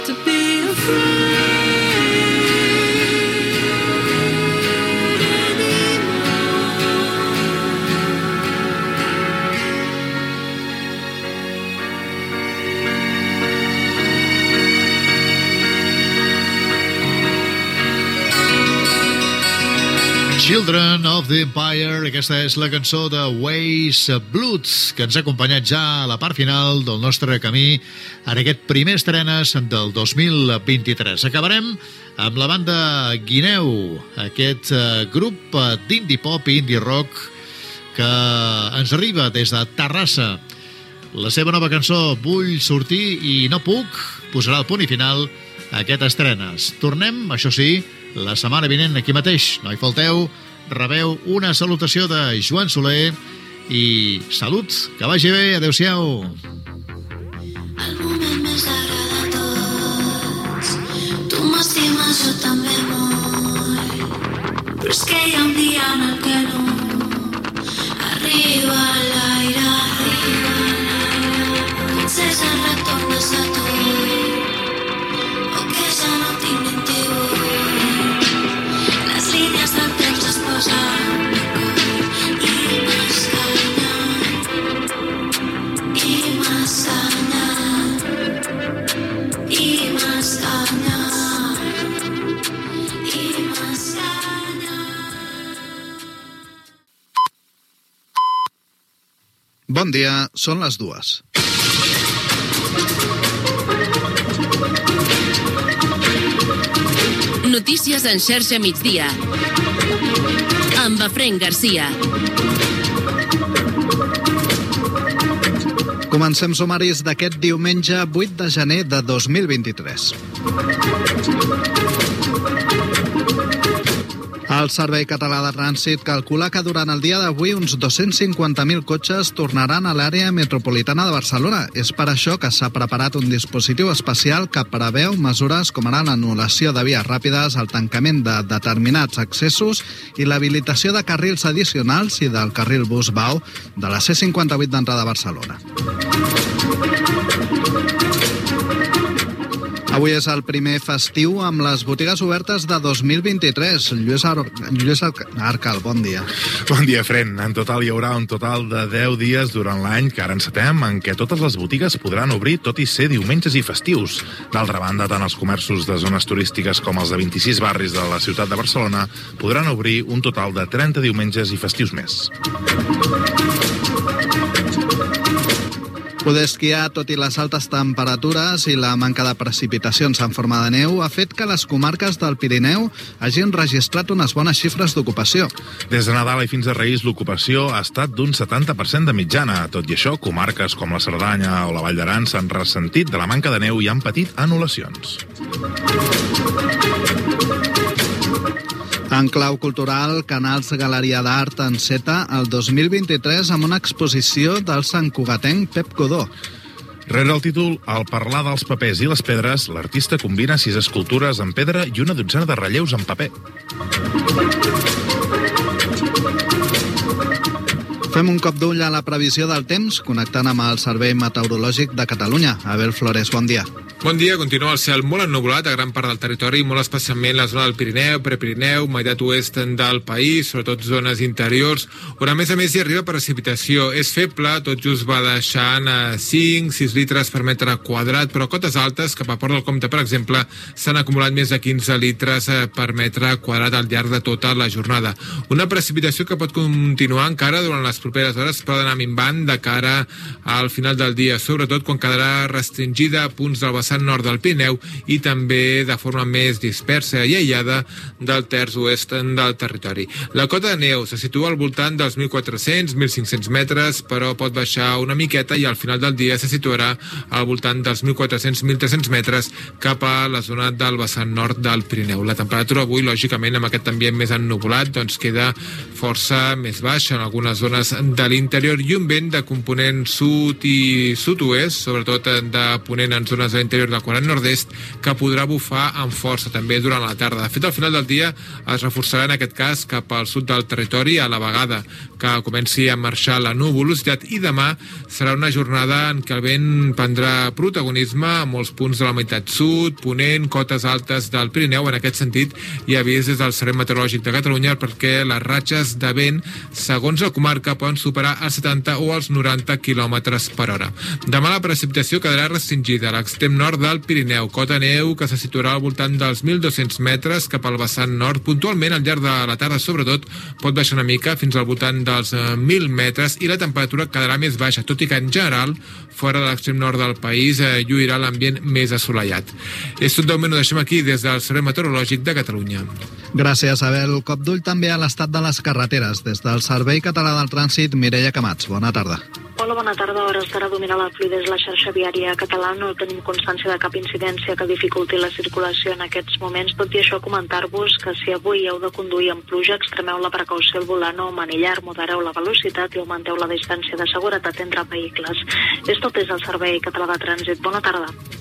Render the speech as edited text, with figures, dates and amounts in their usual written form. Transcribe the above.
To be afraid. Children of the Empire, aquesta és la cançó de Ways Bloods, que ens ha acompanyat ja a la part final del nostre camí en aquest primer estrenes del 2023. Acabarem amb la banda Guineu, aquest grup d'indie pop i indie rock que ens arriba des de Terrassa. La seva nova cançó, Vull sortir i no puc, posarà el punt i final a aquest estrenes. Tornem, això sí, la setmana vinent aquí mateix. No hi falteu, rebeu una salutació de Joan Soler i salut, que vagi bé, adeu-siau. El moment més agradable de tots, tu m'estimes, jo també molt, però és que hi ha un dia en el que no arriba l'aire, potser és el retorn de Saturn, o que ja no tinc ni teu. Línies del temps es posen d'acord i m'escanya. Bon dia, són les 2. Notícies en xarxa migdia amb Efrén Garcia. Comencem sumaris d'aquest diumenge 8 de gener de 2023. El Servei Català de Trànsit calcula que durant el dia d'avui uns 250.000 cotxes tornaran a l'àrea metropolitana de Barcelona. És per això que s'ha preparat un dispositiu especial que preveu mesures com ara l'anul·lació de vies ràpides, el tancament de determinats accessos i l'habilitació de carrils addicionals i del carril bus Bau de la C58 d'entrada a Barcelona. Avui és el primer festiu amb les botigues obertes de 2023. Lluís Arcal, bon dia. Bon dia, Fren. En total hi haurà un total de 10 dies durant l'any que ara encetem en què totes les botigues podran obrir tot i ser diumenges i festius. D'altra banda, tant els comerços de zones turístiques com els de 26 barris de la ciutat de Barcelona podran obrir un total de 30 diumenges i festius més. Poder esquiar, tot i les altes temperatures i la manca de precipitacions en forma de neu, ha fet que les comarques del Pirineu hagin registrat unes bones xifres d'ocupació. Des de Nadal i fins a Reis, l'ocupació ha estat d'un 70% de mitjana. Tot i això, comarques com la Cerdanya o la Vall d'Aran s'han ressentit de la manca de neu i han patit anul·lacions. En clau cultural, Canals Galeria d'Art enceta el 2023 amb una exposició del santcugatenc Pep Codó. Rere el títol Al parlar dels papers i les pedres, l'artista combina 6 escultures en pedra i una dotzena de relleus en paper. Fem un cop d'ull a la previsió del temps, connectant amb el Servei Meteorològic de Catalunya. Abel Flores, bon dia. Bon dia, continua el cel molt ennubulat a gran part del territori, molt especialment la zona del Pirineu, Prepirineu, meitat oest del país, sobretot zones interiors, on a més hi arriba precipitació. És feble, tot just va deixant 5-6 litres per metre quadrat, però a cotes altes, cap a Port del Comte, per exemple, s'han acumulat més de 15 litres per metre quadrat al llarg de tota la jornada. Una precipitació que pot continuar encara durant les properes hores, però d'anar minvant de cara al final del dia, sobretot quan quedarà restringida a punts del vessant nord del Pirineu i també de forma més dispersa i aïllada del terç oest del territori. La cota de neu se situa al voltant dels 1.400-1.500 metres, però pot baixar una miqueta i al final del dia se situarà al voltant dels 1.400-1.300 metres cap a la zona del vessant nord del Pirineu. La temperatura avui, lògicament, amb aquest ambient més ennubulat, doncs queda força més baixa en algunes zones de l'interior i un vent de component sud i sud-oest, sobretot de ponent en zones de l'interior interior del quadrant nord-est, que podrà bufar amb força també durant la tarda. De fet, al final del dia es reforçarà en aquest cas cap al sud del territori, a la vegada que comenci a marxar la nuvolositat, i demà serà una jornada en què el vent prendrà protagonisme a molts punts de la meitat sud, ponent, cotes altes del Pirineu. En aquest sentit, hi ha avís des del Servei Meteorològic de Catalunya perquè les ratxes de vent, segons la comarca, poden superar els 70 o els 90 km per hora. Demà la precipitació quedarà restringida a l'extrem nord del Pirineu, cota neu que se situarà al voltant dels 1.200 metres cap al vessant nord. Puntualment, al llarg de la tarda, sobretot, pot baixar una mica fins al voltant dels 1.000 metres i la temperatura quedarà més baixa, tot i que en general, fora de l'extrem nord del país, lluirà l'ambient més assolellat. És tot. De moment ho deixem aquí des del Servei Meteorològic de Catalunya. Gràcies, Abel. Cop d'ull també a l'estat de les carreteres. Des del Servei Català del Trànsit, Mireia Camats. Bona tarda. Hola, bona tarda. A hores d'ara domina la fluïdesa la xarxa viària catalana. No tenim constància de cap incidència que dificulti la circulació en aquests moments. Tot i això, comentar-vos que si avui heu de conduir amb pluja, extremeu la precaució al volant o manillar, modereu la velocitat i augmenteu la distància de seguretat entre vehicles. És tot des del Servei Català de Trànsit. Bona tarda.